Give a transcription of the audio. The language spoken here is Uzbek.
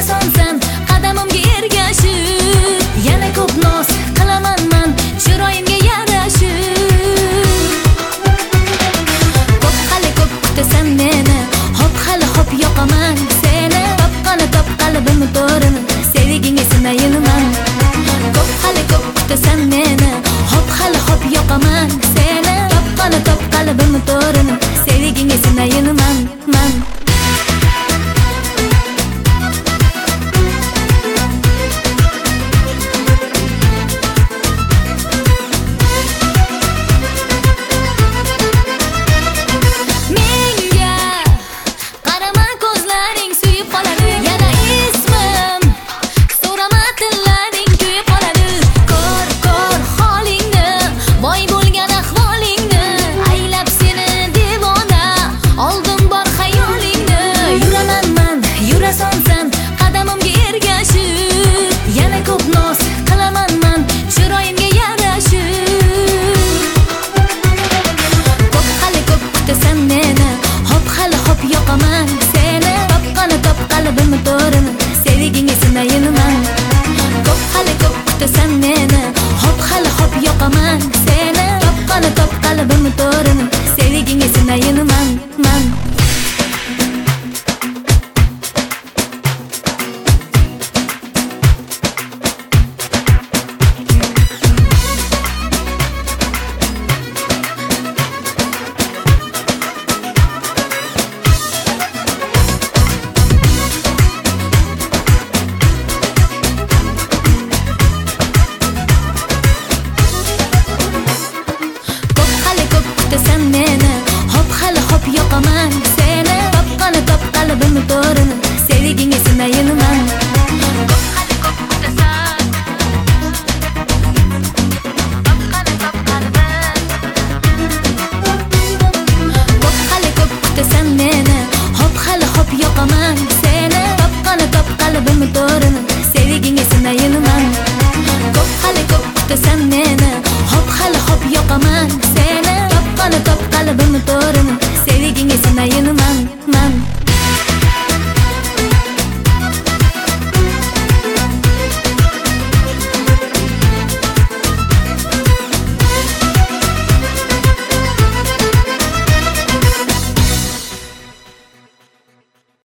yurasansan qadamimga ergashib, yana ko'p noz qilaman men chiroyimga yarashib. Ko'p hali ko'p kutasan meni, hop hali hop yoqaman seni, topqani top qalbimni to'rini, sevgingga sinayman. Ko'p hali ko'p kutasan meni, hop hali hop yoqaman seni, topqani top qalbimni to'rini, sevgingga sinayman. Sen meni hop hali hop yoqaman seni, topqani top qalbimni